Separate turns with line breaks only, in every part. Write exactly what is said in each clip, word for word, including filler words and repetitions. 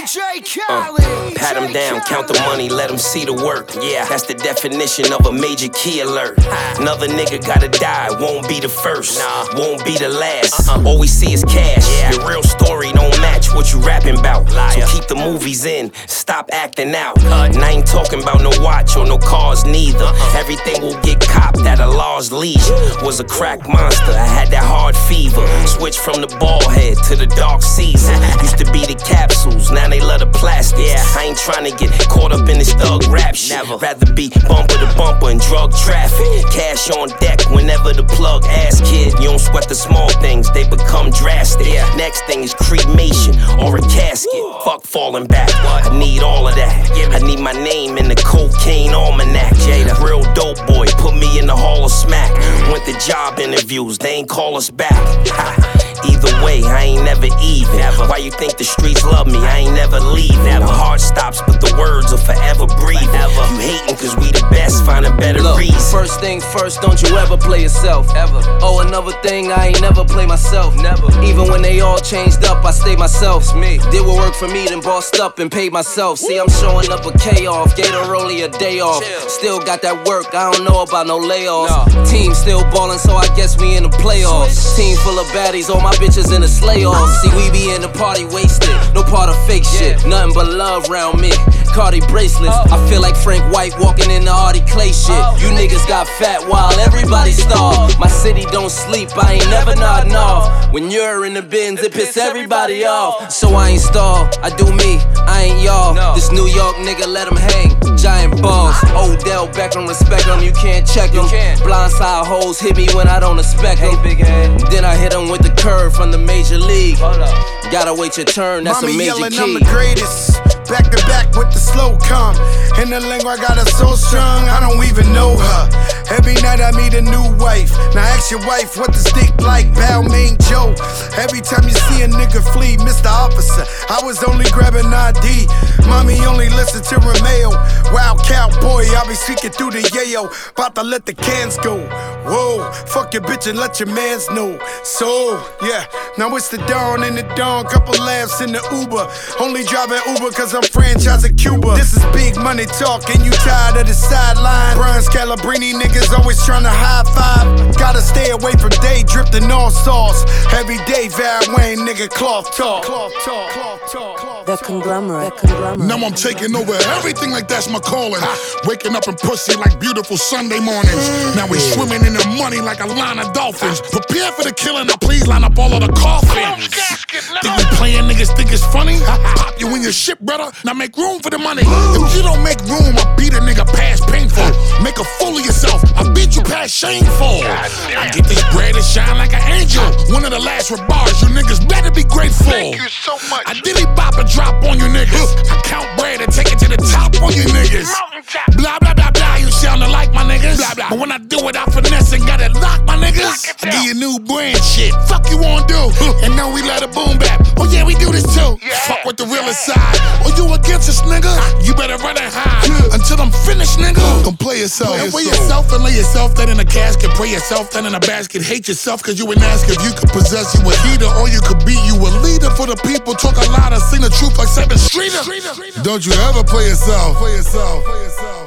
J Khaled.
Uh, pat him down, count the money, let him see the work. Yeah, that's the definition of a major key alert. Another nigga gotta die, won't be the first, nah, won't be the last. Uh-uh. All we see is cash. Yeah. Your real story don't match what you rapping about. Liar. So keep the movies in, stop acting out. Uh, and I ain't talking about no watch or no cars neither. Uh-uh. Everything will get copped at a law's leisure. Was a crack monster, I had that hard fever. Switched from the bald head to the dark season. Used to be the capsules, now they love the plastic. Yeah. I ain't trying to get caught up in this thug rap shit. Never. Rather be bumper to bumper in drug traffic. Cash on deck whenever the plug ass kid. You don't sweat the small things, they become drastic. Yeah. Next thing is cremation or a casket. Woo. Fuck falling back, what? I need all of that. I need my name in the cocaine almanac. Jada, real dope boy, put me in the hall of smack. Went to job interviews, they ain't call us back. Ha. Either way, I ain't never even. Never. Why you think the streets love me? I ain't never leaving. Never. My heart stops, but the words are forever breathing. Forever. You hating cause we the best, find a better
Look,
reason.
First things first, don't you ever play yourself. Ever. Oh, another thing, I ain't never play myself. Never. Even when they all changed up, I stay myself. It's me. Did what worked for me, then bossed up and paid myself. See, I'm showing up a K-off, gave her only a day off. Chill. Still got that work, I don't know about no layoffs. No. Team still ballin', so I guess we in the playoffs. Swish. Team full of baddies, all my bitches in the sleigh off. See, we be in the party wasted, no part of fake shit. Yeah. Nothing but love round me. Cardi bracelets, oh. I feel like Frank White walking in the Artie Clay shit. Oh. You niggas got fat while everybody starved. My city don't sleep, I ain't never nodding off. When you're in the bins, it piss everybody off. So I ain't stall, I do me, I ain't y'all. No. This New York nigga, let him hang. Giant balls, Odell Beckham, respect him, you can't check him. Blindside hoes hit me when I don't expect them. Hey, big head. Then I hit him with the curve from the major league. Gotta wait your turn, that's
Mommy
a major
yelling,
key.
I'm the greatest. Back to back with the slow come. In the lingo I got her so strong, I don't even know her. Every night I meet a new wife. Now ask your wife what the stick like, Balmain Joe. Every time you see a nigga flee, Mister Officer, I was only grabbing I D. Mommy only listen to Romeo. Wild cowboy, I be speaking through the yayo. About to let the cans go. Whoa, fuck your bitch and let your mans know. So, yeah, now it's the dawn in the dawn. Couple laughs in the Uber. Only driving Uber cause I'm franchising Cuba. This is big money talk and you tired of the sideline. Brian Scalabrine niggas always trying to high five. Gotta stay away from day drifting all sauce. Every day Val Wayne nigga cloth talk. Cloth talk, cloth talk, cloth
The conglomerate, the conglomerate.
Now I'm taking over everything like that's my calling. Waking up in pussy like beautiful Sunday mornings. Now we swimming in the money like a line of dolphins. Prepare for the killing, now please line up all of the coffins. Think we playing niggas think it's funny? Pop you in your shit, brother. Now make room for the money. If you don't make room, I beat a nigga past painful. Make a fool of yourself, I beat you past shameful. I get this bread and shine like an angel. One of the last bars, you niggas better be grateful.
Thank you so much.
I diddy bop a drop on you niggas. I count bread and take it to the top on you niggas. Blah, blah, blah, blah, you soundin' like my niggas. Blah, blah. But when I do it, I finesse and got it locked, my niggas. I give you new brand shit. Fuck you wanna do? And now we let it boom back. Oh yeah, we do this too. Yeah. Fuck with the realest side. Oh, you against us, nigga? You better run and hide until I'm finished, nigga. Don't play yourself. And weigh yourself and lay yourself down in a casket. Pray yourself down in a basket. Hate yourself cause you ain't ask if you could possess you a heater or you could be you a leader for the people. Talk a lot and sing the truth like seven streeter. Don't you ever play yourself. Play yourself. Play yourself.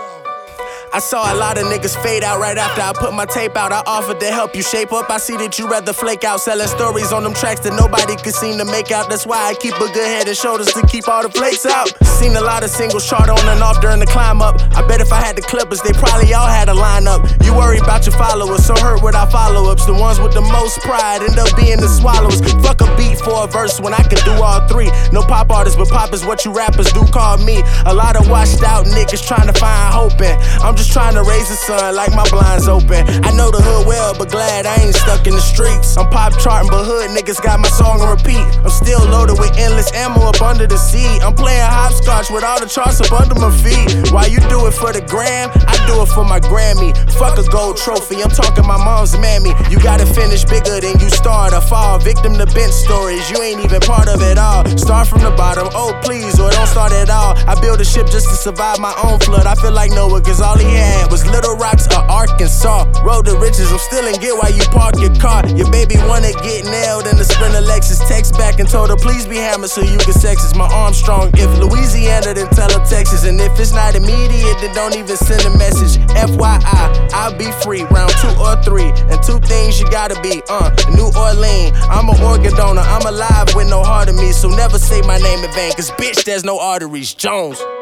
I saw a lot of niggas fade out right after I put my tape out. I offered to help you shape up. I see that you rather flake out, selling stories on them tracks that nobody could seem to make out. That's why I keep a good head and shoulders to keep all the flakes out. Seen a lot of singles chart on and off during the climb up. I bet if I had the Clippers, they probably all had a lineup. You worry about your followers, so hurt with our follow-ups. The ones with the most pride end up being the swallows. Fuck a beat for a verse when I could do all three. No pop artists, but pop is what you rappers do call me. A lot of washed out niggas trying to find hope in. I'm just trying to raise the sun like my blinds open. I know the hood well, but glad I ain't stuck in the streets. I'm pop charting, but hood niggas got my song on repeat. I'm still loaded with endless ammo up under the seat. I'm playing hopscotch with all the charts up under my feet. While you do it for the gram, I do it for my Grammy. Fuck a gold trophy, I'm talking my mom's mammy. You gotta finish bigger than you start or fall. Victim to bench stories, you ain't even part of it all. Start from the bottom, oh please, or don't start at all. I build a ship just to survive my own flood. I feel like Noah, cause all he had was Little Rocks or Arkansas. Road to riches, I'm still in get while you park your car. Your baby wanna get nailed in the Sprinter Lexus. Text back and told her please be hammered so you can sex us. My arm strong. If Louisiana, then tell her Texas. And if it's not immediate, then don't even send a message. F Y I, I'll be free round two or three. And two things you gotta be, uh, New Orleans. I'm an organ donor, I'm alive with no heart in me. So never say my name in vain, cause bitch, there's no arteries. Jones.